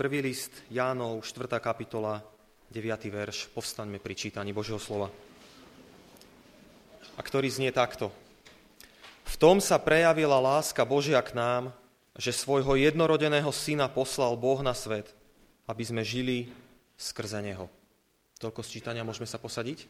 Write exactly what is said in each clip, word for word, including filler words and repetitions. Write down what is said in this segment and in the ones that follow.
Prvý list Jánov, štvrtá kapitola, deviaty verš. Povstaňme pri čítaní Božieho slova. A ktorý znie takto. V tom sa prejavila láska Božia k nám, že svojho jednorodeného syna poslal Boh na svet, aby sme žili skrze neho. Toľko z čítania, môžeme sa posadiť?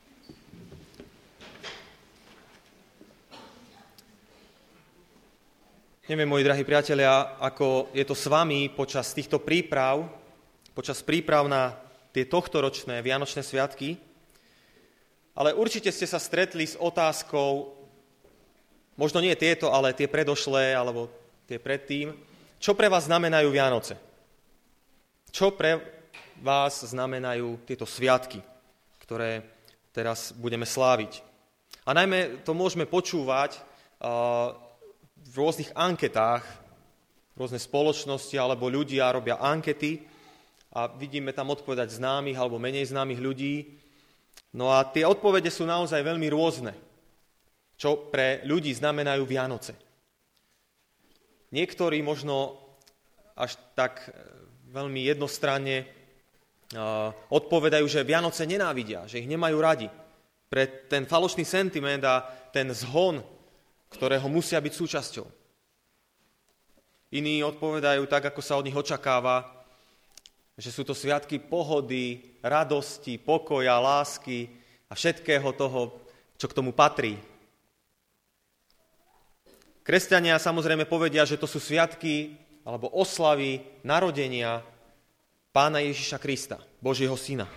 Neviem, moji drahí priatelia, ako je to s vami počas týchto príprav, počas príprav na tie tohtoročné Vianočné sviatky, ale určite ste sa stretli s otázkou, možno nie tieto, ale tie predošlé, alebo tie predtým, čo pre vás znamenajú Vianoce? Čo pre vás znamenajú tieto sviatky, ktoré teraz budeme sláviť? A najmä to môžeme počúvať uh, v rôznych anketách, rôzne spoločnosti alebo ľudia robia ankety a vidíme tam odpovedať známych alebo menej známych ľudí. No a tie odpovede sú naozaj veľmi rôzne, čo pre ľudí znamenajú Vianoce. Niektorí možno až tak veľmi jednostranne uh, odpovedajú, že Vianoce nenávidia, že ich nemajú radi. Pre ten falošný sentiment a ten zhon, ktorého musia byť súčasťou. Iní odpovedajú tak, ako sa od nich očakáva, že sú to sviatky pohody, radosti, pokoja, lásky a všetkého toho, čo k tomu patrí. Kresťania samozrejme povedia, že to sú sviatky alebo oslavy narodenia Pána Ježiša Krista, Božieho syna.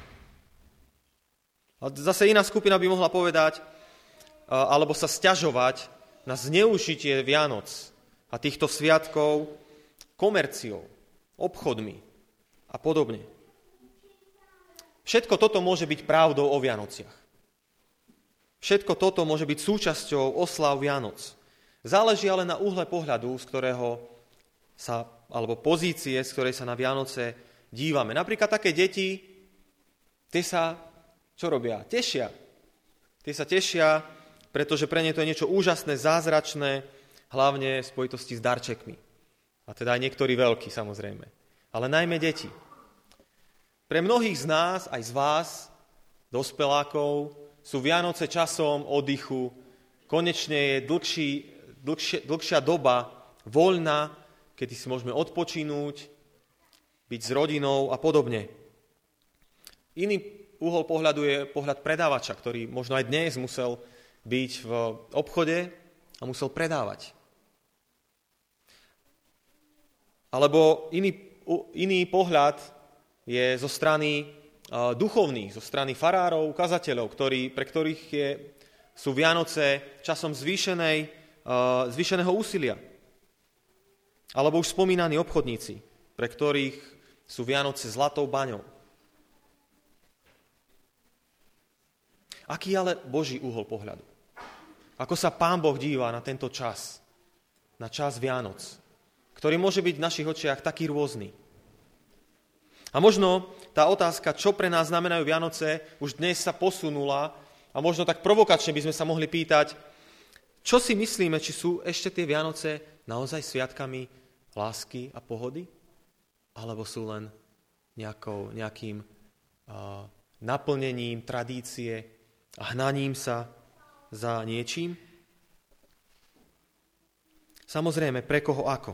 A zase iná skupina by mohla povedať alebo sa sťažovať na zneužitie Vianoc a týchto sviatkov komerciou, obchodmi a podobne. Všetko toto môže byť pravdou o Vianociach. Všetko toto môže byť súčasťou oslav Vianoc. Záleží ale na uhle pohľadu, z ktorého sa, alebo pozície, z ktorej sa na Vianoce dívame. Napríklad také deti, tie sa, čo robia? Tešia. Tie sa tešia, pretože pre ne to je niečo úžasné, zázračné, hlavne v spojitosti s darčekmi. A teda aj niektorí veľkí, samozrejme. Ale najmä deti. Pre mnohých z nás, aj z vás, dospelákov, sú Vianoce časom oddychu, konečne je dlhší, dlhšia, dlhšia doba voľná, kedy si môžeme odpočinúť, byť s rodinou a podobne. Iný uhol pohľadu je pohľad predávača, ktorý možno aj dnes musel byť v obchode a musel predávať. Alebo iný, iný pohľad je zo strany uh, duchovných, zo strany farárov, kazateľov, ktorí, pre ktorých je, sú Vianoce časom zvýšenej, uh, zvýšeného úsilia. Alebo už spomínaní obchodníci, pre ktorých sú Vianoce zlatou baňou. Aký ale Boží uhol pohľadu? Ako sa Pán Boh díva na tento čas, na čas Vianoc, ktorý môže byť v našich očiach taký rôzny. A možno tá otázka, čo pre nás znamenajú Vianoce, už dnes sa posunula a možno tak provokačne by sme sa mohli pýtať, čo si myslíme, či sú ešte tie Vianoce naozaj sviatkami lásky a pohody? Alebo sú len nejakou, nejakým uh, naplnením tradície a hnaním sa za niečím? Samozrejme, pre koho ako?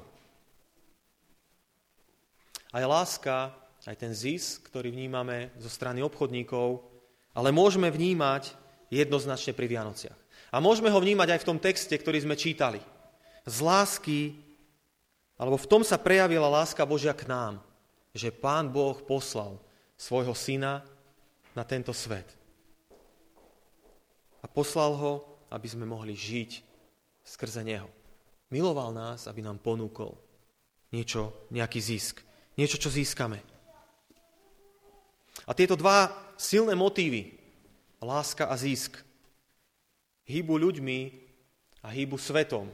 Aj láska, aj ten zisk, ktorý vnímame zo strany obchodníkov, ale môžeme vnímať jednoznačne pri Vianociach. A môžeme ho vnímať aj v tom texte, ktorý sme čítali. Z lásky, alebo v tom sa prejavila láska Božia k nám, že Pán Boh poslal svojho syna na tento svet. A poslal ho, aby sme mohli žiť skrze neho. Miloval nás, aby nám ponúkol niečo, nejaký zisk. Niečo, čo získame. A tieto dva silné motívy, láska a zisk, hýbu ľuďmi a hýbu svetom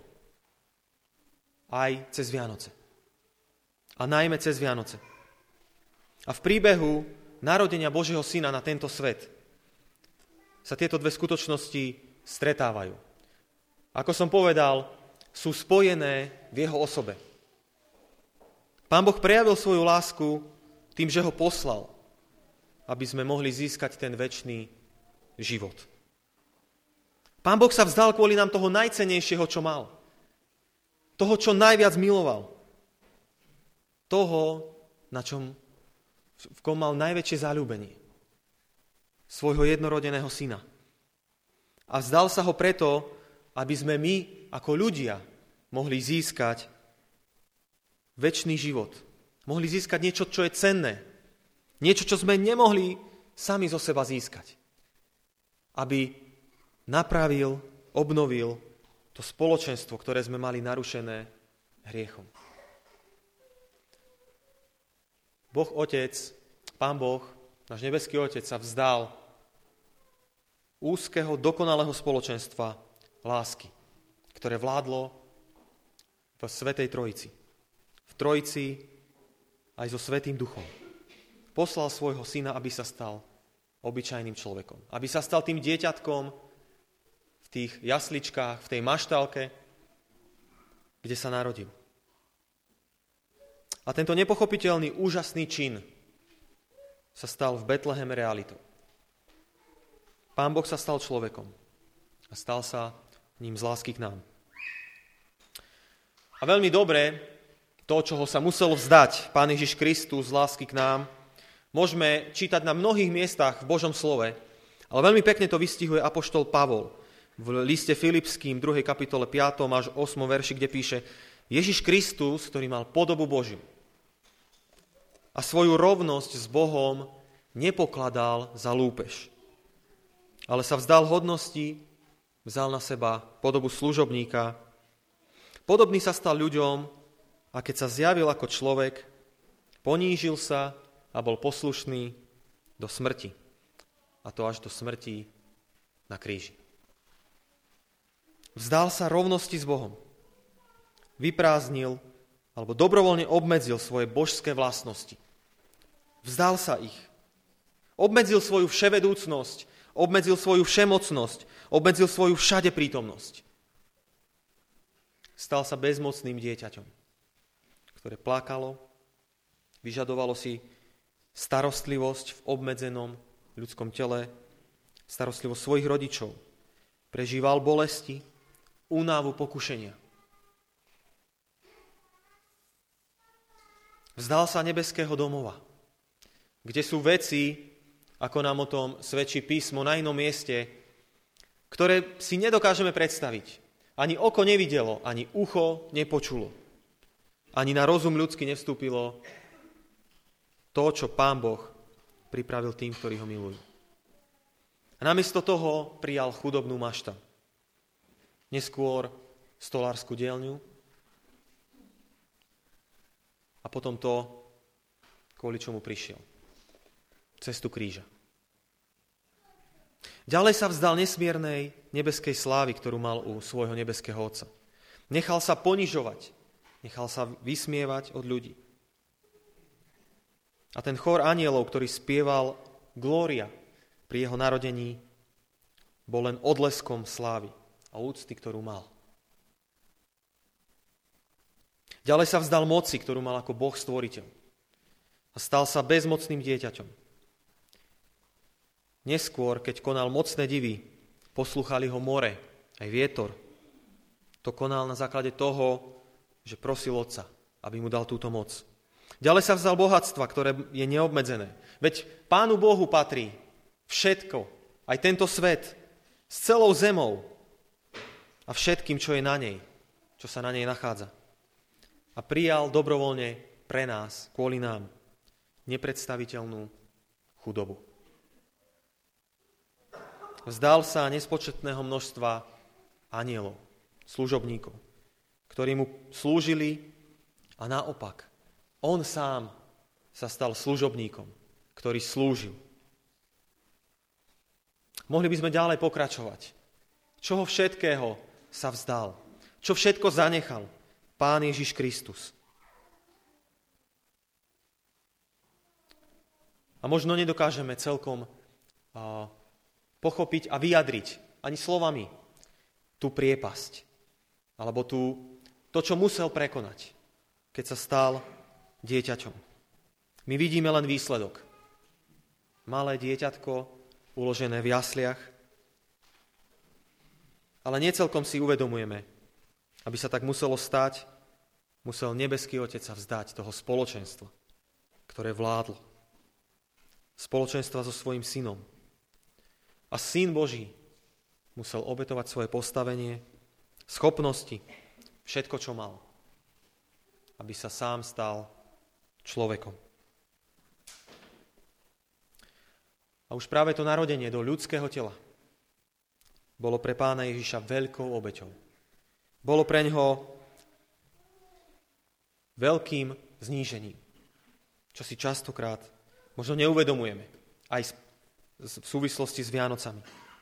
aj cez Vianoce. A najmä cez Vianoce. A v príbehu narodenia Božieho syna na tento svet sa tieto dve skutočnosti stretávajú. Ako som povedal, sú spojené v jeho osobe. Pán Boh prejavil svoju lásku tým, že ho poslal, aby sme mohli získať ten večný život. Pán Boh sa vzdal kvôli nám toho najcennejšieho, čo mal. Toho, čo najviac miloval. Toho, na čom, v kom mal najväčšie zaľúbenie. Svojho jednorodeného syna. A vzdal sa ho preto, aby sme my, ako ľudia, mohli získať večný život. Mohli získať niečo, čo je cenné. Niečo, čo sme nemohli sami zo seba získať. Aby napravil, obnovil to spoločenstvo, ktoré sme mali narušené hriechom. Boh Otec, Pán Boh, náš nebeský Otec sa vzdal úzkeho, dokonalého spoločenstva lásky, ktoré vládlo v Svätej Trojici. V Trojici aj so Svätým Duchom. Poslal svojho syna, aby sa stal obyčajným človekom. Aby sa stal tým dieťatkom v tých jasličkách, v tej maštálke, kde sa narodil. A tento nepochopiteľný, úžasný čin sa stal v Betleheme realitou. Pán Boh sa stal človekom a stal sa ním z lásky k nám. A veľmi dobre to, čoho sa musel vzdať Pán Ježiš Kristus z lásky k nám, môžeme čítať na mnohých miestach v Božom slove, ale veľmi pekne to vystihuje apoštol Pavol v liste Filipským, druhej kapitole piatom až ôsmom verši, kde píše: Ježiš Kristus, ktorý mal podobu Božiu a svoju rovnosť s Bohom nepokladal za lúpež, ale sa vzdal hodnosti, vzal na seba podobu služobníka. Podobný sa stal ľuďom a keď sa zjavil ako človek, ponížil sa a bol poslušný do smrti. A to až do smrti na kríži. Vzdal sa rovnosti s Bohom. Vyprázdnil alebo dobrovoľne obmedzil svoje božské vlastnosti. Vzdal sa ich. Obmedzil svoju vševedúcnosť, obmedzil svoju všemocnosť, obmedzil svoju všade prítomnosť. Stal sa bezmocným dieťaťom, ktoré plakalo, vyžadovalo si starostlivosť v obmedzenom ľudskom tele, starostlivosť svojich rodičov, prežíval bolesti, únavu, pokušenia. Vzdal sa nebeského domova, kde sú veci, ako nám o tom svedčí písmo na inom mieste, ktoré si nedokážeme predstaviť. Ani oko nevidelo, ani ucho nepočulo. Ani na rozum ľudský nevstúpilo to, čo Pán Boh pripravil tým, ktorí ho milujú. A namiesto toho prijal chudobnú mašta. Neskôr stolárskú dielňu a potom to, kvôli čomu prišiel. Cestu kríža. Ďalej sa vzdal nesmiernej nebeskej slávy, ktorú mal u svojho nebeského Otca. Nechal sa ponižovať, nechal sa vysmievať od ľudí. A ten chór anielov, ktorý spieval Glória pri jeho narodení, bol len odleskom slávy a úcty, ktorú mal. Ďalej sa vzdal moci, ktorú mal ako Boh stvoriteľ. A stal sa bezmocným dieťaťom. Neskôr, keď konal mocné divy, poslúchali ho more, aj vietor. To konal na základe toho, že prosil Otca, aby mu dal túto moc. Ďalej sa vzdal bohatstva, ktoré je neobmedzené. Veď Pánu Bohu patrí všetko, aj tento svet, s celou zemou a všetkým, čo je na nej, čo sa na nej nachádza. A prijal dobrovoľne pre nás, kvôli nám, nepredstaviteľnú chudobu. Vzdal sa nespočetného množstva anielov, služobníkov, ktorí mu slúžili a naopak, on sám sa stal služobníkom, ktorý slúžil. Mohli by sme ďalej pokračovať. Čoho všetkého sa vzdal? Čo všetko zanechal Pán Ježiš Kristus? A možno nedokážeme celkom uh, pochopiť a vyjadriť ani slovami tú priepasť, alebo tú, to, čo musel prekonať, keď sa stal dieťaťom. My vidíme len výsledok. Malé dieťatko, uložené v jasliach, ale necelkom si uvedomujeme, aby sa tak muselo stať, musel nebeský Otec sa vzdať toho spoločenstva, ktoré vládlo. Spoločenstva so svojím synom. A Syn Boží musel obetovať svoje postavenie, schopnosti, všetko, čo mal, aby sa sám stal človekom. A už práve to narodenie do ľudského tela bolo pre Pána Ježiša veľkou obeťou. Bolo pre ňoho veľkým znížením, čo si častokrát možno neuvedomujeme, aj v súvislosti s Vianocami.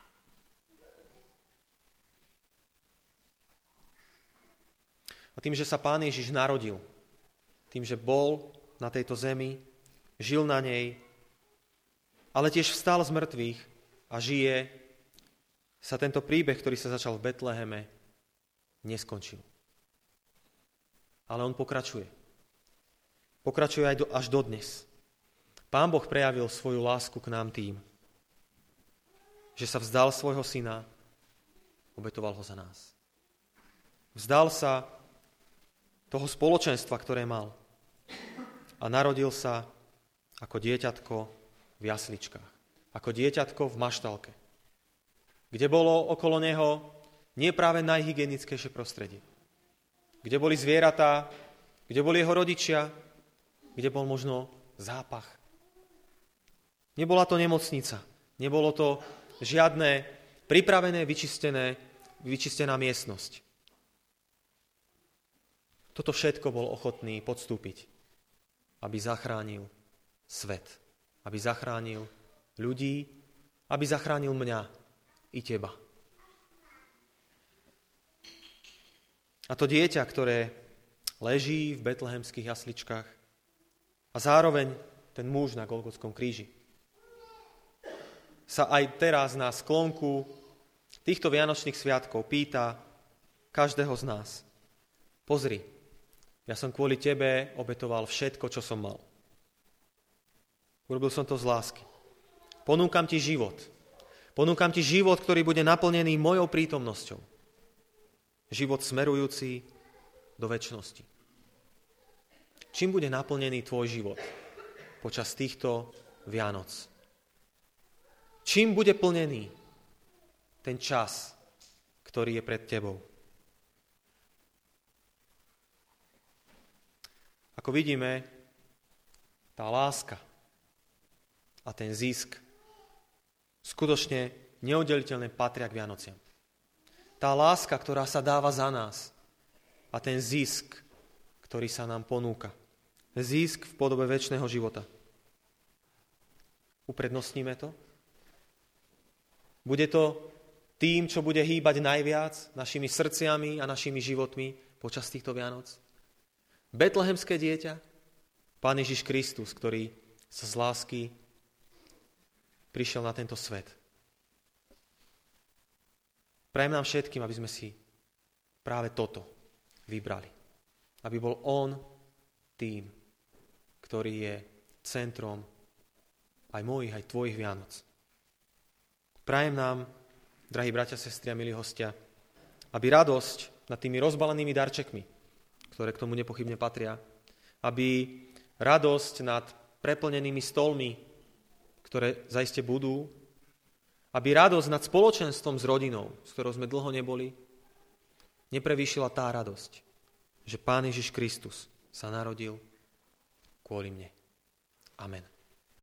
A tým, že sa Pán Ježiš narodil, tým, že bol na tejto zemi, žil na nej, ale tiež vstal z mŕtvych a žije, sa tento príbeh, ktorý sa začal v Betleheme, neskončil. Ale on pokračuje. Pokračuje aj do, až dodnes. Pán Boh prejavil svoju lásku k nám tým, že sa vzdal svojho syna, obetoval ho za nás. Vzdal sa toho spoločenstva, ktoré mal, a narodil sa ako dieťatko v jasličkách, ako dieťatko v maštalke, kde bolo okolo neho nie práve najhygienickejšie prostredie, kde boli zvieratá, kde boli jeho rodičia, kde bol možno zápach. Nebola to nemocnica, nebolo to žiadne pripravené, vyčistené, vyčistená miestnosť. Toto všetko bol ochotný podstúpiť, aby zachránil svet, aby zachránil ľudí, aby zachránil mňa i teba. A to dieťa, ktoré leží v betlehemských jasličkách a zároveň ten muž na Golgotskom kríži, sa aj teraz na sklonku týchto vianočných sviatkov pýta každého z nás: pozri, ja som kvôli tebe obetoval všetko, čo som mal. Urobil som to z lásky. Ponúkam ti život. Ponúkam ti život, ktorý bude naplnený mojou prítomnosťou. Život smerujúci do večnosti. Čím bude naplnený tvoj život počas týchto Vianoc? Čím bude plnený ten čas, ktorý je pred tebou? Ako vidíme, tá láska a ten zisk skutočne neoddeliteľne patria k Vianociam. Tá láska, ktorá sa dáva za nás, a ten zisk, ktorý sa nám ponúka. Zisk v podobe večného života. Uprednostníme to? Bude to tým, čo bude hýbať najviac našimi srdciami a našimi životmi počas týchto Vianoc? Betlehemské dieťa, Pán Ježiš Kristus, ktorý sa z lásky prišiel na tento svet. Prajem nám všetkým, aby sme si práve toto vybrali. Aby bol on tým, ktorý je centrom aj mojich, aj tvojich Vianoc. Prajem nám, drahí bratia, sestry a milí hostia, aby radosť nad tými rozbalenými darčekmi, ktoré k tomu nepochybne patria, aby radosť nad preplnenými stolmi, ktoré zaiste budú, aby radosť nad spoločenstvom s rodinou, s ktorou sme dlho neboli, neprevýšila tá radosť, že Pán Ježiš Kristus sa narodil kvôli mne. Amen.